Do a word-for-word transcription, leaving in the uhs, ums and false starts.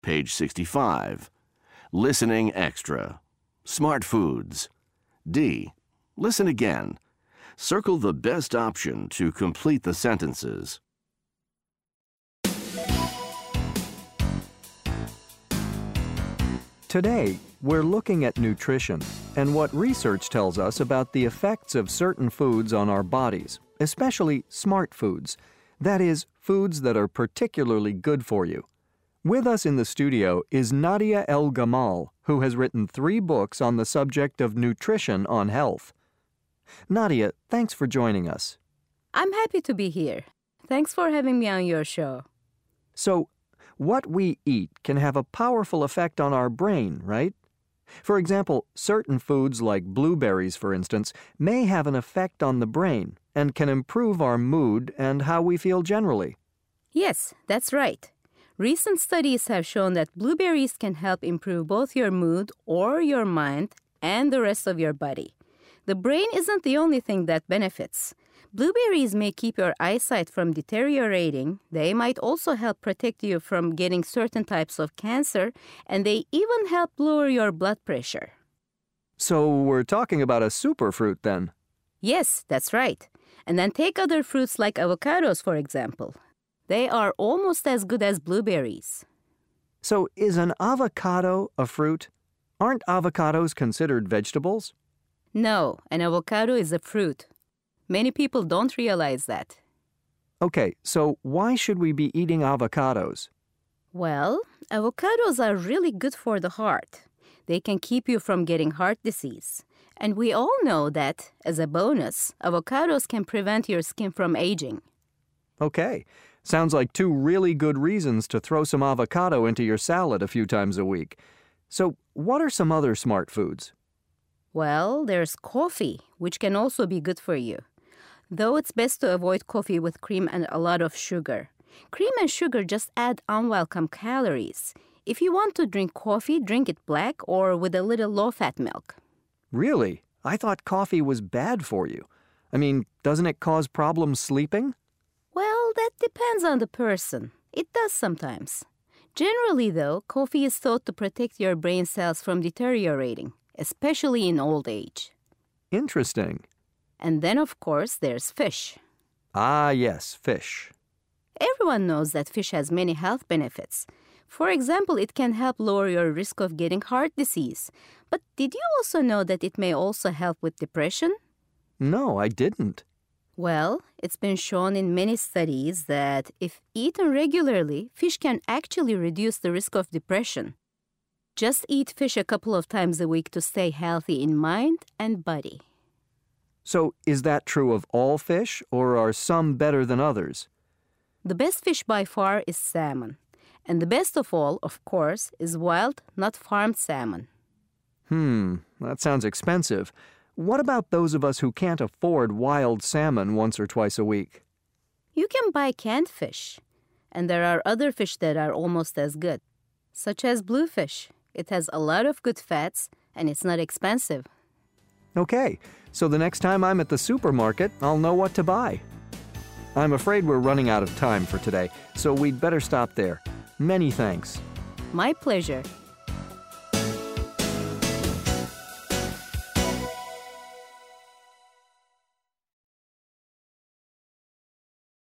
Page sixty-five. Listening extra. Smart foods. D. Listen again. Circle the best option to complete the sentences. Today, we're looking at nutrition and what research tells us about the effects of certain foods on our bodies, especially smart foods. That is, foods that are particularly good for you. With us in the studio is Nadia El-Gamal, who has written three books on the subject of nutrition on health. Nadia, thanks for joining us. I'm happy to be here. Thanks for having me on your show. So, what we eat can have a powerful effect on our brain, right? For example, certain foods like blueberries, for instance, may have an effect on the brain and can improve our mood and how we feel generally. Yes, that's right. Recent studies have shown that blueberries can help improve both your mood or your mind and the rest of your body. The brain isn't the only thing that benefits. Blueberries may keep your eyesight from deteriorating. They might also help protect you from getting certain types of cancer, and they even help lower your blood pressure. So we're talking about a superfruit then? Yes, that's right. And then take other fruits like avocados, for example. They are almost as good as blueberries. So is an avocado a fruit? Aren't avocados considered vegetables? No, an avocado is a fruit. Many people don't realize that. Okay, so why should we be eating avocados? Well, avocados are really good for the heart. They can keep you from getting heart disease. And we all know that, as a bonus, avocados can prevent your skin from aging. Okay, sounds like two really good reasons to throw some avocado into your salad a few times a week. So what are some other smart foods? Well, there's coffee, which can also be good for you. Though it's best to avoid coffee with cream and a lot of sugar. Cream and sugar just add unwelcome calories. If you want to drink coffee, drink it black or with a little low-fat milk. Really? I thought coffee was bad for you. I mean, doesn't it cause problems sleeping? Well, that depends on the person. It does sometimes. Generally, though, coffee is thought to protect your brain cells from deteriorating, especially in old age. Interesting. And then, of course, there's fish. Ah, yes, fish. Everyone knows that fish has many health benefits. For example, it can help lower your risk of getting heart disease. But did you also know that it may also help with depression? No, I didn't. Well, it's been shown in many studies that if eaten regularly, fish can actually reduce the risk of depression. Just eat fish a couple of times a week to stay healthy in mind and body. So is that true of all fish, or are some better than others? The best fish by far is salmon. And the best of all, of course, is wild, not farmed salmon. Hmm, that sounds expensive. What about those of us who can't afford wild salmon once or twice a week? You can buy canned fish. And there are other fish that are almost as good, such as bluefish. It has a lot of good fats, and it's not expensive. Okay, so the next time I'm at the supermarket, I'll know what to buy. I'm afraid we're running out of time for today, so we'd better stop there. Many thanks. My pleasure.